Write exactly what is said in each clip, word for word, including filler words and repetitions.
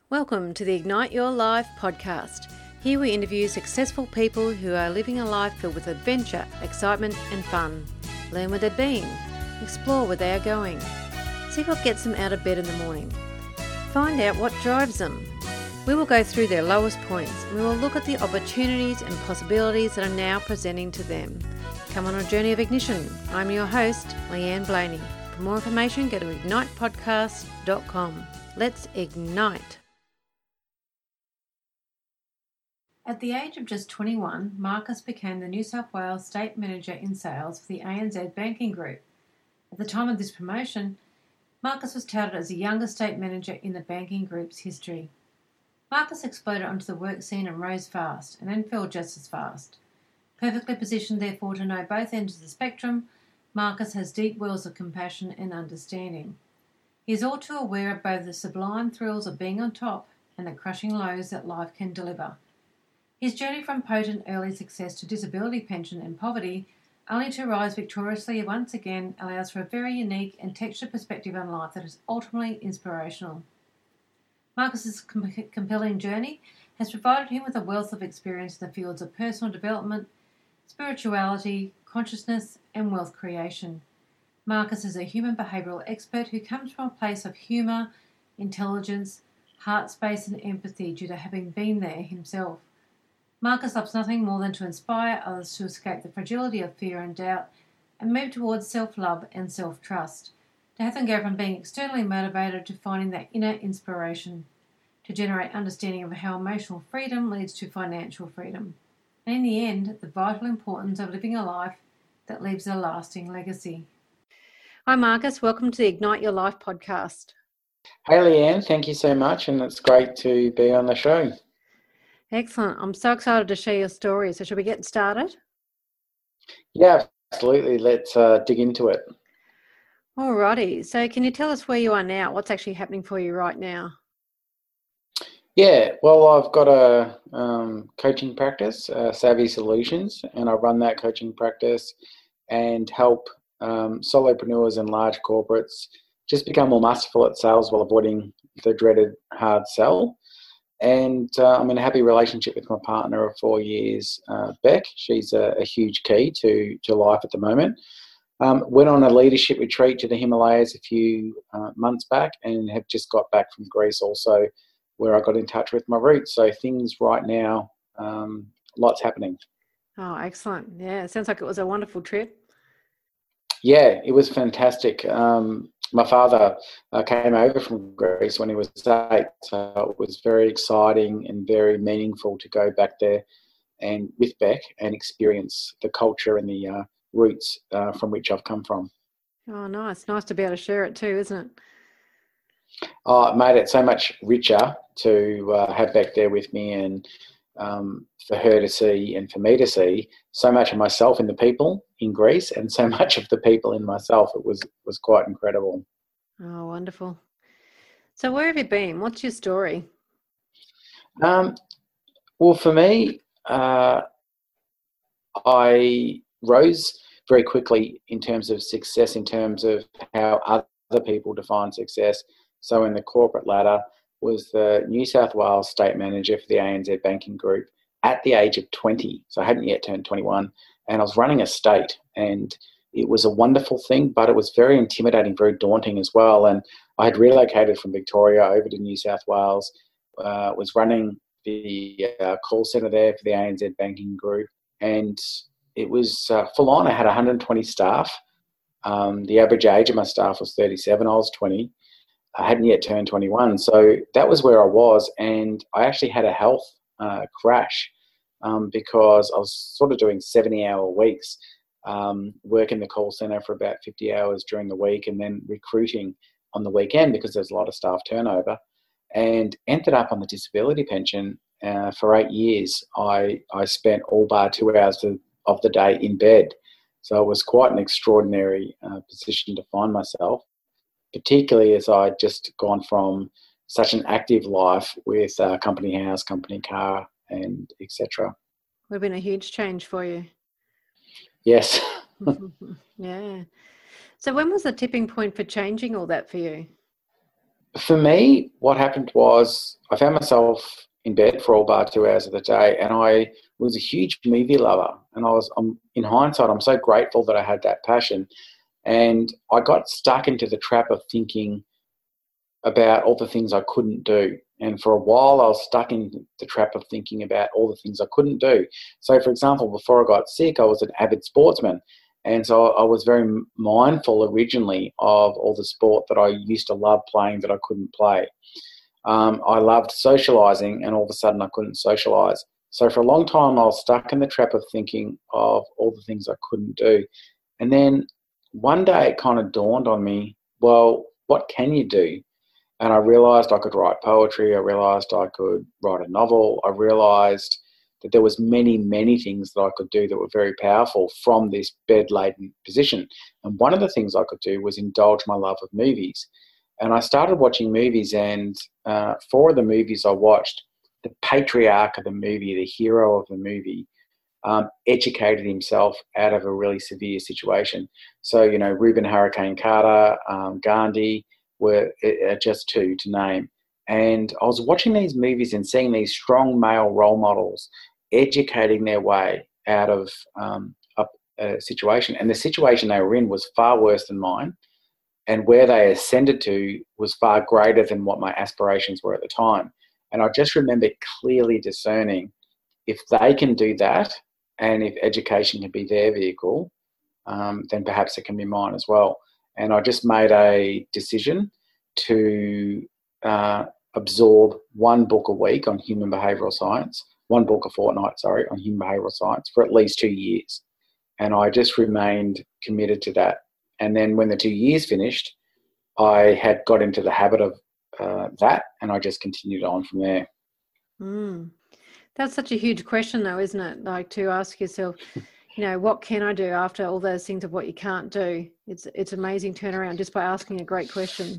Welcome to the Ignite Your Life podcast. Here we interview successful people who are living a life filled with adventure, excitement and fun. Learn where they've been, explore where they are going. See what gets them out of bed in the morning. Find out what drives them. We will go through their lowest points and we will look at the opportunities and possibilities that are now presenting to them. Come on a journey of ignition. I'm your host, Leanne Blaney. For more information, go to ignite podcast dot com. Let's ignite. At the age of just twenty-one, Marcus became the New South Wales State Manager in Sales for the A N Z Banking Group. At the time of this promotion, Marcus was touted as the youngest state manager in the banking group's history. Marcus exploded onto the work scene and rose fast, and then fell just as fast. Perfectly positioned, therefore, to know both ends of the spectrum, Marcus has deep wells of compassion and understanding. He is all too aware of both the sublime thrills of being on top and the crushing lows that life can deliver. His journey from potent early success to disability pension and poverty, only to rise victoriously once again, allows for a very unique and textured perspective on life that is ultimately inspirational. Marcus's com- compelling journey has provided him with a wealth of experience in the fields of personal development, spirituality, consciousness, and wealth creation. Marcus is a human behavioural expert who comes from a place of humour, intelligence, heart space, and empathy due to having been there himself. Marcus loves nothing more than to inspire others to escape the fragility of fear and doubt and move towards self-love and self-trust, to have them go from being externally motivated to finding that inner inspiration, to generate understanding of how emotional freedom leads to financial freedom, and in the end, the vital importance of living a life that leaves a lasting legacy. Hi Marcus, welcome to the Ignite Your Life podcast. Hey Leanne, thank you so much, and it's great to be on the show. Excellent. I'm so excited to share your story. So should we get started? Yeah, absolutely. Let's uh, dig into it. Alrighty. So can you tell us where you are now? What's actually happening for you right now? Yeah, well, I've got a um, coaching practice, uh, Savvy Solutions, and I run that coaching practice and help um, solopreneurs and large corporates just become more masterful at sales while avoiding the dreaded hard sell. And uh, I'm in a happy relationship with my partner of four years, uh, Beck. She's a, a huge key to, to life at the moment. Um, went on a leadership retreat to the Himalayas a few uh, months back and have just got back from Greece also, where I got in touch with my roots. So things right now, um, lots happening. Oh, excellent. Yeah, it sounds like it was a wonderful trip. Yeah, it was fantastic. Um, my father uh, came over from Greece when he was eight, so it was very exciting and very meaningful to go back there and with Beck and experience the culture and the uh, roots uh, from which I've come from. Oh, nice. Nice to be able to share it too, isn't it? Oh, it made it so much richer to uh, have Beck there with me, and um, for her to see and for me to see so much of myself in the people in Greece and so much of the people in myself. It was was quite incredible. Oh, wonderful. So where have you been? What's your story? Um, well, for me, uh, I rose very quickly in terms of success, in terms of how other people define success. So in the corporate ladder, was the New South Wales State Manager for the A N Z Banking Group at the age of twenty. So I hadn't yet turned twenty-one, and I was running a state, and it was a wonderful thing, but it was very intimidating, very daunting as well. And I had relocated from Victoria over to New South Wales, uh, was running the uh, call centre there for the A N Z Banking Group, and it was uh, full on. I had one hundred twenty staff. Um, the average age of my staff was thirty-seven. I was twenty. I hadn't yet turned twenty-one. So that was where I was. And I actually had a health uh, crash um, because I was sort of doing seventy hour weeks, um, working the call centre for about fifty hours during the week and then recruiting on the weekend because there's a lot of staff turnover, and ended up on the disability pension uh, for eight years. I, I spent all bar two hours of, of the day in bed. So it was quite an extraordinary uh, position to find myself, particularly as I'd just gone from such an active life with uh, company house, company car, and et cetera. Would have been a huge change for you. Yes. Yeah. So when was the tipping point for changing all that for you? For me, what happened was I found myself in bed for all bar two hours of the day, and I was a huge movie lover. And I was, I'm, in hindsight, I'm so grateful that I had that passion. And I got stuck into the trap of thinking about all the things I couldn't do. And for a while, I was stuck in the trap of thinking about all the things I couldn't do. So, for example, before I got sick, I was an avid sportsman. And so I was very mindful originally of all the sport that I used to love playing that I couldn't play. Um, I loved socialising, and all of a sudden I couldn't socialise. So for a long time, I was stuck in the trap of thinking of all the things I couldn't do. And then one day it kind of dawned on me, well, what can you do? And I realised I could write poetry. I realised I could write a novel. I realised that there was many, many things that I could do that were very powerful from this bed-laden position. And one of the things I could do was indulge my love of movies. And I started watching movies, and uh, four of the movies I watched, the patriarch of the movie, the hero of the movie, um, educated himself out of a really severe situation. So, you know, Reuben Hurricane Carter, um, Gandhi were uh, just two to name. And I was watching these movies and seeing these strong male role models educating their way out of um, a, a situation. And the situation they were in was far worse than mine. And where they ascended to was far greater than what my aspirations were at the time. And I just remember clearly discerning, if they can do that, and if education can be their vehicle, um, then perhaps it can be mine as well. And I just made a decision to uh, absorb one book a week on human behavioural science, one book a fortnight, sorry, on human behavioural science for at least two years. And I just remained committed to that. And then when the two years finished, I had got into the habit of uh, that, and I just continued on from there. Mm. That's such a huge question though, isn't it? Like, to ask yourself, you know, what can I do after all those things of what you can't do? It's it's amazing turnaround just by asking a great question.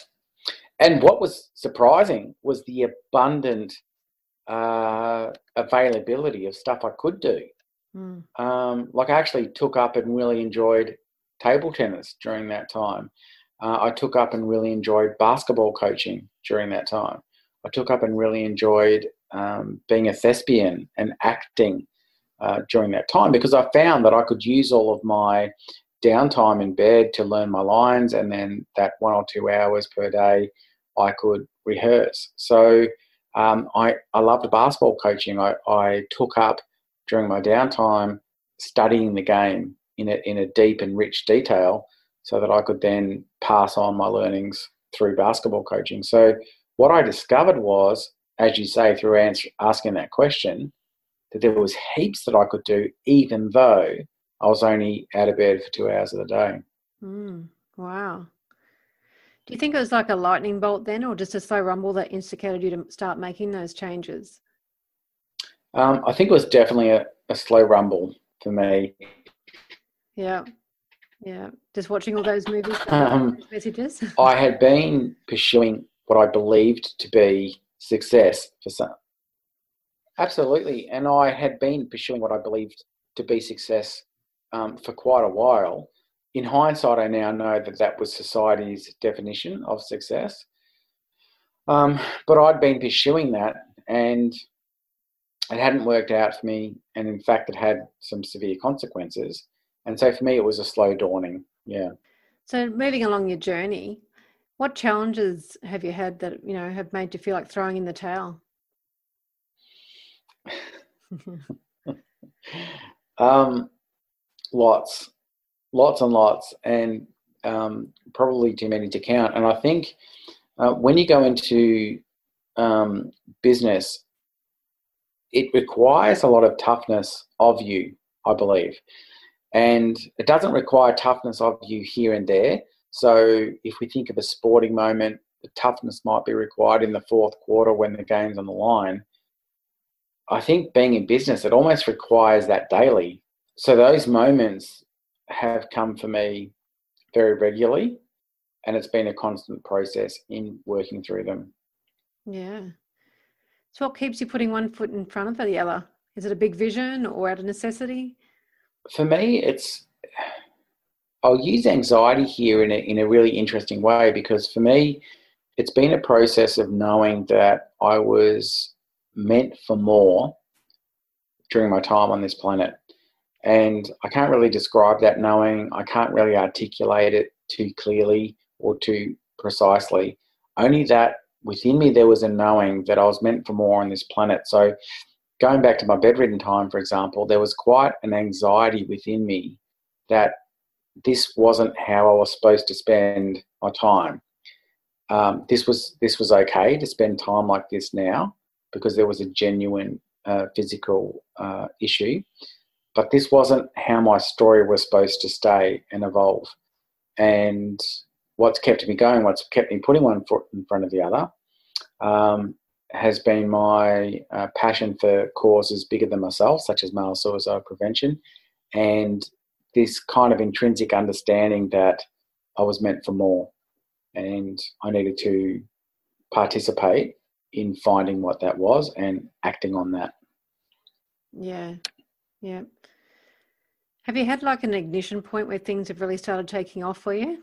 And what was surprising was the abundant uh, availability of stuff I could do. Mm. Um, like I actually took up and really enjoyed table tennis during that time. Uh, I took up and really enjoyed basketball coaching during that time. I took up and really enjoyed um, being a thespian and acting uh, during that time, because I found that I could use all of my downtime in bed to learn my lines, and then that one or two hours per day I could rehearse. So um, I, I loved basketball coaching. I, I took up during my downtime studying the game in a, in a deep and rich detail, so that I could then pass on my learnings through basketball coaching. So what I discovered was, as you say, through answer, asking that question, that there was heaps that I could do, even though I was only out of bed for two hours of the day. Mm, wow. Do you think it was like a lightning bolt then, or just a slow rumble that instigated you to start making those changes? Um, I think it was definitely a, a slow rumble for me. Yeah. Yeah. Just watching all those movies, um, those messages. I had been pursuing what I believed to be success for some. Absolutely. And I had been pursuing what I believed to be success um, for quite a while. In hindsight, I now know that that was society's definition of success. Um, but I'd been pursuing that, and it hadn't worked out for me. And in fact, it had some severe consequences. And so for me, it was a slow dawning. Yeah. So moving along your journey, what challenges have you had that, you know, have made you feel like throwing in the towel? um, lots, lots and lots, and um, probably too many to count. And I think uh, when you go into um, business, it requires a lot of toughness of you, I believe. And it doesn't require toughness of you here and there. So if we think of a sporting moment, the toughness might be required in the fourth quarter when the game's on the line. I think being in business, it almost requires that daily. So those moments have come for me very regularly, and it's been a constant process in working through them. Yeah. So what keeps you putting one foot in front of the other? Is it a big vision or out of necessity? For me, it's, I'll use anxiety here in a, in a really interesting way, because for me, it's been a process of knowing that I was meant for more during my time on this planet. And I can't really describe that knowing. I can't really articulate it too clearly or too precisely. Only that within me there was a knowing that I was meant for more on this planet. So going back to my bedridden time, for example, there was quite an anxiety within me that this wasn't how I was supposed to spend my time. Um, this was this was okay to spend time like this now because there was a genuine uh, physical uh, issue, but this wasn't how my story was supposed to stay and evolve. And what's kept me going, what's kept me putting one foot in front of the other, um, has been my uh, passion for causes bigger than myself, such as male suicide prevention, and this kind of intrinsic understanding that I was meant for more and I needed to participate in finding what that was and acting on that. Yeah, yeah. Have you had like an ignition point where things have really started taking off for you?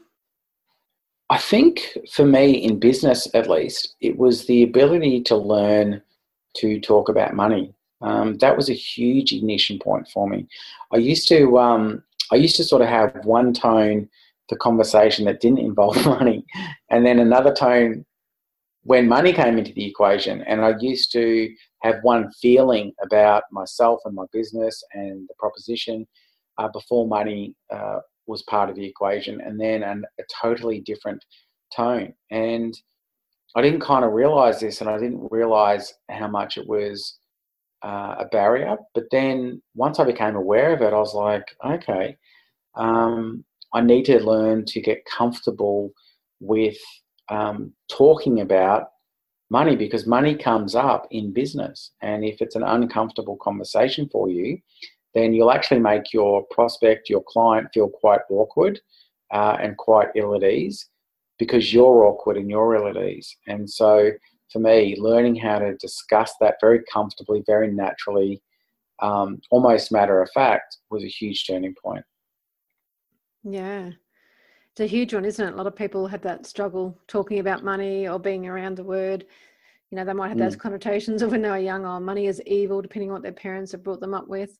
I think for me in business, at least, it was the ability to learn to talk about money. Um, that was a huge ignition point for me. I used to, um, I used to sort of have one tone for conversation that didn't involve money, and then another tone when money came into the equation. And I used to have one feeling about myself and my business and the proposition uh, before money uh, was part of the equation, and then an, a totally different tone. And I didn't kind of realize this, and I didn't realize how much it was uh, a barrier. But then once I became aware of it, I was like, okay, um, I need to learn to get comfortable with um, talking about money, because money comes up in business. And if it's an uncomfortable conversation for you, then you'll actually make your prospect, your client, feel quite awkward uh, and quite ill at ease, because you're awkward and you're ill at ease. And so for me, learning how to discuss that very comfortably, very naturally, um, almost matter of fact, was a huge turning point. Yeah. It's a huge one, isn't it? A lot of people have that struggle talking about money or being around the word. You know, they might have mm. those connotations of when they were young, oh, money is evil, depending on what their parents have brought them up with.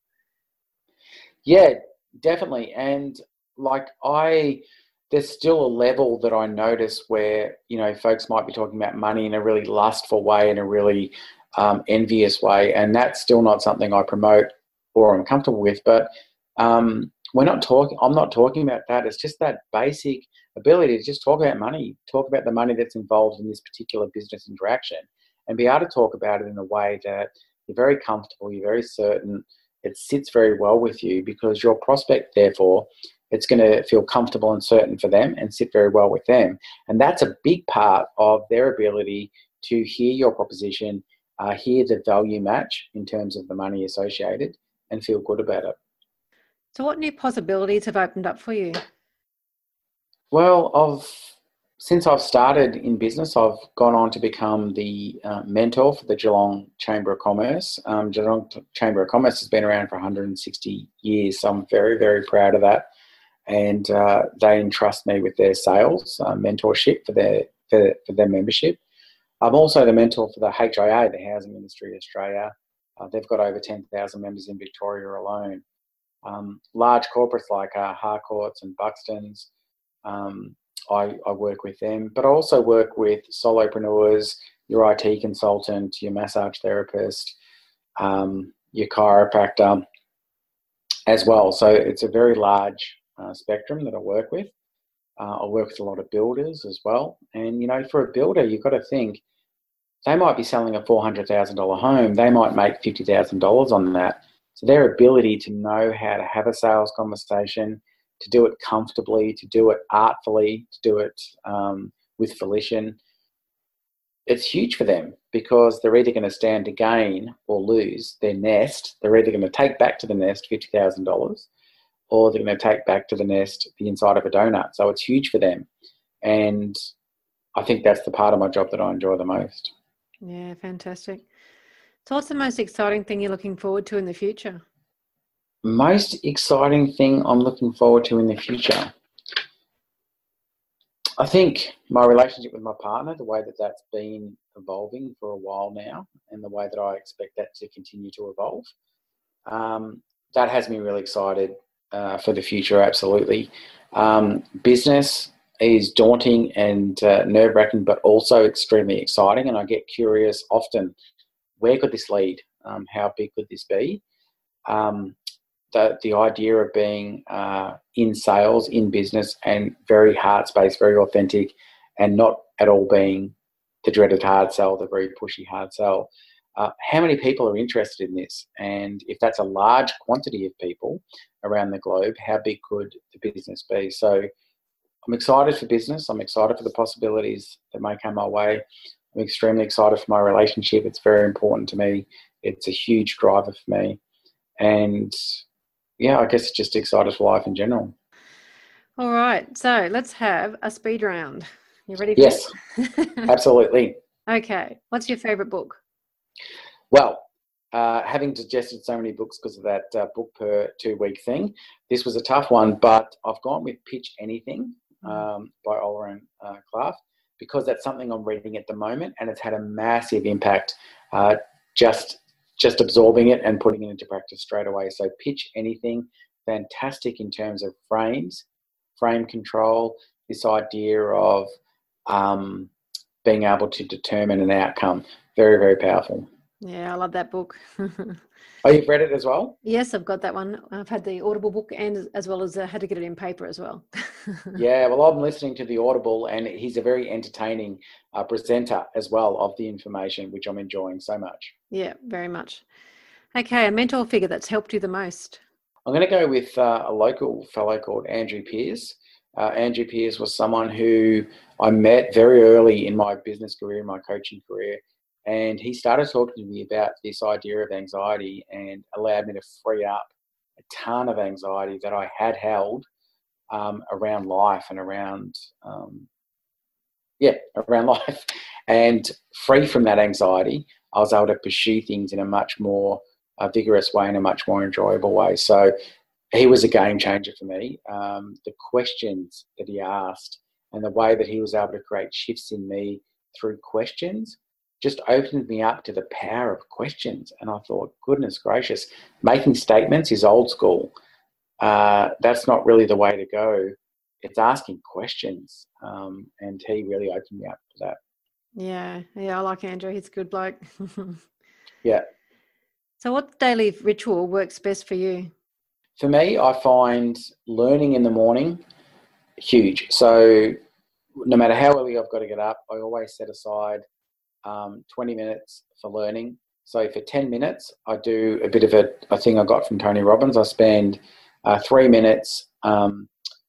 Yeah, definitely. And like I, there's still a level that I notice where, you know, folks might be talking about money in a really lustful way, in a really um, envious way. And that's still not something I promote or I'm comfortable with. But um, we're not talking, I'm not talking about that. It's just that basic ability to just talk about money, talk about the money that's involved in this particular business interaction, and be able to talk about it in a way that you're very comfortable, you're very certain, it sits very well with you, because your prospect, therefore, it's going to feel comfortable and certain for them and sit very well with them. And that's a big part of their ability to hear your proposition, uh, hear the value match in terms of the money associated, and feel good about it. So what new possibilities have opened up for you? Well, I've since I've started in business, I've gone on to become the uh, mentor for the Geelong Chamber of Commerce. Um, Geelong Chamber of Commerce has been around for one hundred sixty years, so I'm very, very proud of that. And uh, they entrust me with their sales uh, mentorship for their for, for their membership. I'm also the mentor for the H I A, the Housing Industry Australia. Uh, they've got over ten thousand members in Victoria alone. Um, large corporates like uh, Harcourts and Buxton's, um, I, I work with them, but I also work with solopreneurs, your I T consultant, your massage therapist, um, your chiropractor as well. So it's a very large uh, spectrum that I work with. Uh, I work with a lot of builders as well. And, you know, for a builder, you've got to think they might be selling a four hundred thousand dollars home. They might make fifty thousand dollars on that. So their ability to know how to have a sales conversation, to do it comfortably, to do it artfully, to do it um, with volition, it's huge for them, because they're either going to stand to gain or lose their nest. They're either going to take back to the nest fifty thousand dollars, or they're going to take back to the nest the inside of a donut. So it's huge for them. And I think that's the part of my job that I enjoy the most. Yeah, fantastic. So what's the most exciting thing you're looking forward to in the future? Most exciting thing I'm looking forward to in the future. I think my relationship with my partner, the way that that's been evolving for a while now, and the way that I expect that to continue to evolve, um, that has me really excited uh, for the future, absolutely. Um, business is daunting and uh, nerve-wracking, but also extremely exciting, and I get curious often, where could this lead? Um, how big could this be? Um, the, the idea of being uh, in sales, in business, and very heart-based, very authentic, and not at all being the dreaded hard sell, the very pushy hard sell. Uh, how many people are interested in this? And if that's a large quantity of people around the globe, how big could the business be? So I'm excited for business. I'm excited for the possibilities that may come my way. I'm extremely excited for my relationship. It's very important to me. It's a huge driver for me. And yeah, I guess just excited for life in general. All right. So let's have a speed round. You ready for yes, this? Absolutely. Okay. What's your favourite book? Well, uh, having digested so many books because of that uh, book per two week thing, this was a tough one, but I've gone with Pitch Anything um, by Oliver uh, Clark, because that's something I'm reading at the moment, and it's had a massive impact uh, just just absorbing it and putting it into practice straight away. So Pitch Anything, fantastic in terms of frames, frame control, this idea of um, being able to determine an outcome. Very, very powerful. Yeah, I love that book. Oh, you've read it as well? Yes, I've got that one. I've had the Audible book, and as well as uh, had to get it in paper as well. Yeah, well, I'm listening to the Audible, and he's a very entertaining uh, presenter as well of the information, which I'm enjoying so much. Yeah, very much. Okay, a mentor figure that's helped you the most? I'm going to go with uh, a local fellow called Andrew Pearce. Uh, Andrew Pearce was someone who I met very early in my business career, my coaching career, and he started talking to me about this idea of anxiety and allowed me to free up a ton of anxiety that I had held um, around life and around, um, yeah, around life. And free from that anxiety, I was able to pursue things in a much more uh, vigorous way, in a much more enjoyable way. So he was a game changer for me. Um, the questions that he asked and the way that he was able to create shifts in me through questions just opened me up to the power of questions. And I thought, goodness gracious, making statements is old school. Uh, that's not really the way to go. It's asking questions. Um, and he really opened me up to that. Yeah, yeah, I like Andrew. He's a good bloke. Yeah. So what daily ritual works best for you? For me, I find learning in the morning huge. So no matter how early I've got to get up, I always set aside um, twenty minutes for learning. So for ten minutes, I do a bit of a, a thing I got from Tony Robbins. I spend uh, three minutes um,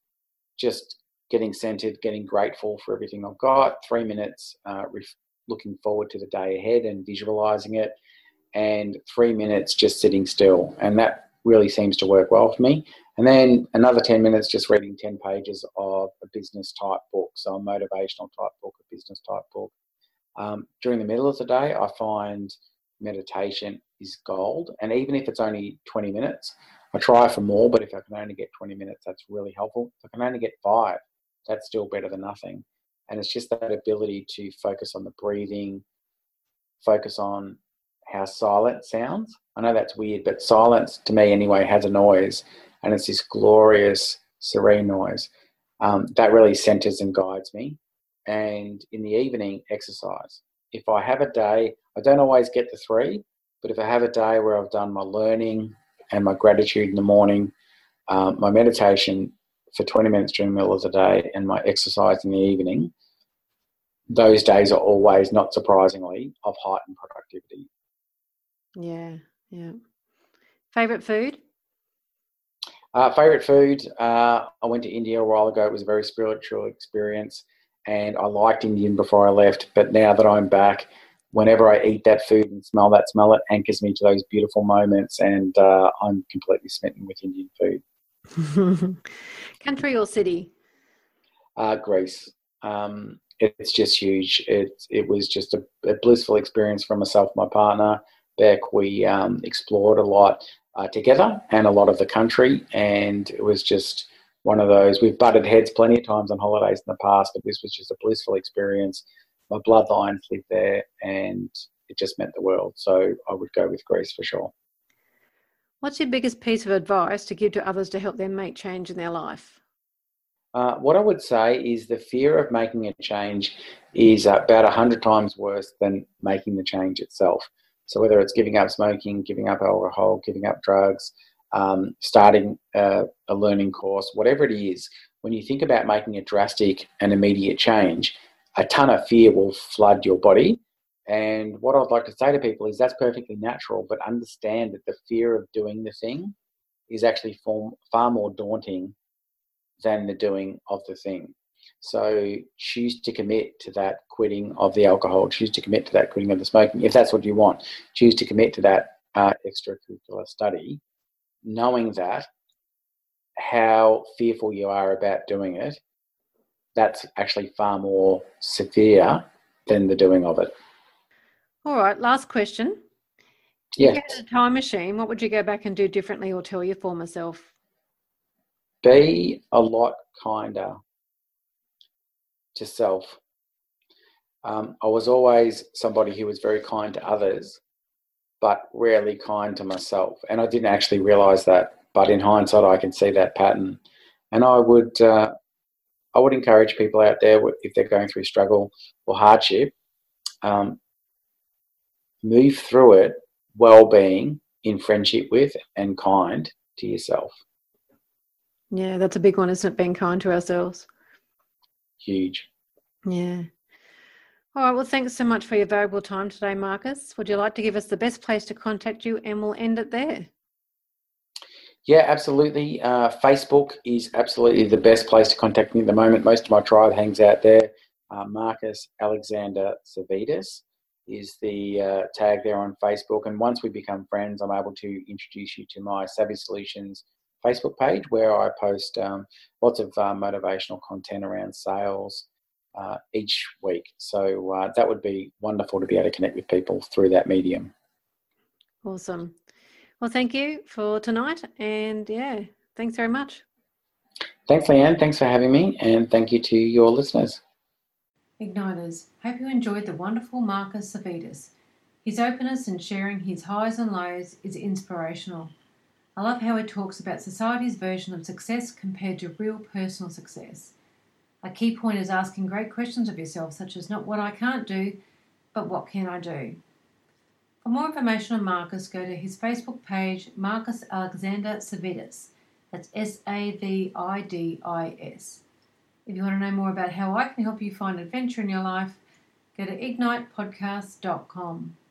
just getting centered, getting grateful for everything I've got, three minutes uh, ref- looking forward to the day ahead and visualizing it, and three minutes just sitting still. And that really seems to work well for me. And then another ten minutes just reading ten pages of a business type book, so a motivational type book, a business type book. Um, during the middle of the day, I find meditation is gold. And even if it's only twenty minutes, I try for more, but if I can only get twenty minutes, that's really helpful. If I can only get five, that's still better than nothing. And it's just that ability to focus on the breathing, focus on how silent sounds. I know that's weird, but silence to me anyway has a noise, and it's this glorious, serene noise um, that really centers and guides me. And in the evening, exercise. If I have a day, I don't always get the three, but if I have a day where I've done my learning and my gratitude in the morning, um, my meditation for twenty minutes during the middle of the day, and my exercise in the evening, those days are always, not surprisingly, of heightened productivity. Yeah, yeah. Favorite food? Uh, favorite food? Uh, I went to India a while ago. It was a very spiritual experience, and I liked Indian before I left. But now that I'm back, whenever I eat that food and smell that smell, it anchors me to those beautiful moments, and uh, I'm completely smitten with Indian food. Country or city? Uh, Greece. Um, it, it's just huge. It it was just a, a blissful experience for myself and my partner. Beck, we um, explored a lot uh, together and a lot of the country, and it was just one of those. We've butted heads plenty of times on holidays in the past, but this was just a blissful experience. My bloodlines lived there, and it just meant the world. So I would go with Greece for sure. What's your biggest piece of advice to give to others to help them make change in their life? Uh, what I would say is the fear of making a change is about a hundred times worse than making the change itself. So whether it's giving up smoking, giving up alcohol, giving up drugs, um, starting a, a learning course, whatever it is, when you think about making a drastic and immediate change, a ton of fear will flood your body. And what I'd like to say to people is that's perfectly natural, but understand that the fear of doing the thing is actually far, far more daunting than the doing of the thing. So choose to commit to that quitting of the alcohol, choose to commit to that quitting of the smoking, if that's what you want. Choose to commit to that uh, extracurricular study, knowing that how fearful you are about doing it, that's actually far more severe than the doing of it. All right, last question. If yes. you had a time machine, what would you go back and do differently or tell your former self? Be a lot kinder to self. Um, I was always somebody who was very kind to others, but rarely kind to myself. And I didn't actually realise that, but in hindsight, I can see that pattern. And I would, uh, I would encourage people out there, if they're going through struggle or hardship, um, move through it well-being in friendship with and kind to yourself. Yeah, that's a big one, isn't it? Being kind to ourselves. Huge. Yeah. All right, well, thanks so much for your valuable time today, Marcus. Would you like to give us the best place to contact you, and we'll end it there? Yeah, absolutely. Uh, Facebook is absolutely the best place to contact me at the moment. Most of my tribe hangs out there. Uh, Marcus Alexander Savides is the uh, tag there on Facebook. And once we become friends, I'm able to introduce you to my Savvy Solutions Facebook page, where I post um, lots of uh, motivational content around sales uh, each week. So uh, that would be wonderful to be able to connect with people through that medium. Awesome. Well, thank you for tonight. And yeah, thanks very much. Thanks, Leanne. Thanks for having me. And thank you to your listeners. Igniters, hope you enjoyed the wonderful Marcus Savides. His openness and sharing his highs and lows is inspirational. I love how he talks about society's version of success compared to real personal success. A key point is asking great questions of yourself, such as not what I can't do, but what can I do? For more information on Marcus, go to his Facebook page, Marcus Alexander Savides. That's S A V I D I S. If you want to know more about how I can help you find adventure in your life, go to ignite podcast dot com.